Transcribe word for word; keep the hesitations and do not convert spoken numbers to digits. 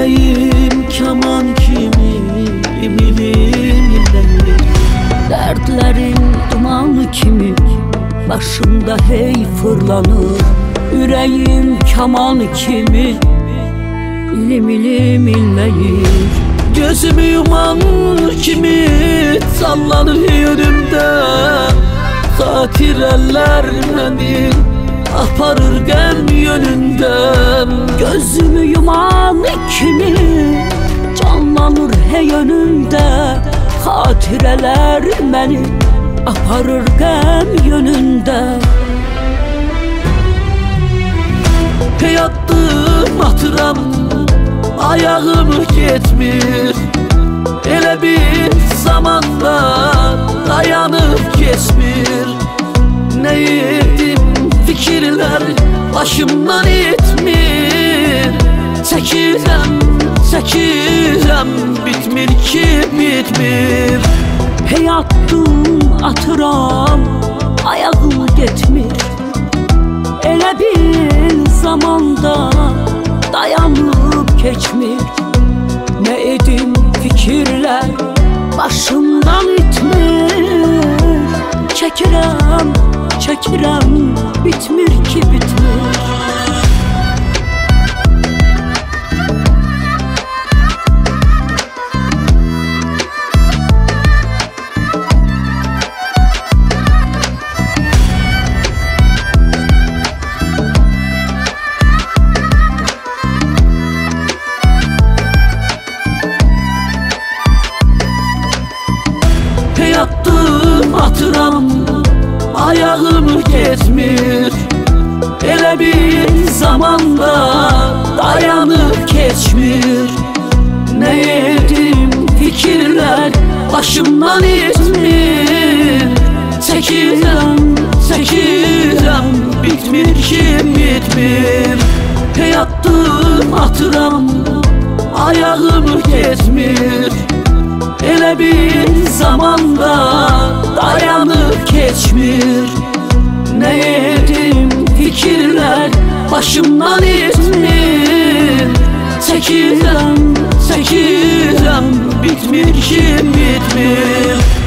Ürəyim kaman kimi milim inləyir. Dərdlərim duman kimi başımda hey fırlanır. Ürəyim kaman kimi ilim ilim inləyir. Gözümü yuman kimi sallanır yönümdə. Xatirələr məni aparır qəm yönündən. Gözümü yuman kimi canlanır hey yönümdə. Xatirələr məni aparır qəm yönündə. Hey addım atıram, ayağım getmir. Elə bir zamanda dayanıb keçmir. Nə etdim fikirlər başımdan etmir. Çəkirəm, çəkirəm, bitmir ki bitmir. Hey addım atıram, ayağım getmir. Elə bir zamanda dayanıb keçmir. Nə edim fikirlər başımdan itmir. Çəkirəm, çəkirəm, bitmir ki bitmir. Hey addım atıram, ayağım getmir. Elə bir zamanda dayanıb keçmir. Nə edim fikirlər başımdan itmir. Çəkirəm, çəkirəm, bitmir ki bitmir. Hey addım atıram, ayağım getmir. Elə bir zamanda dayanıb keçmir. Nə edim fikirlər başımdan itmir. Çəkirəm, çəkirəm, bitmir ki bitmir.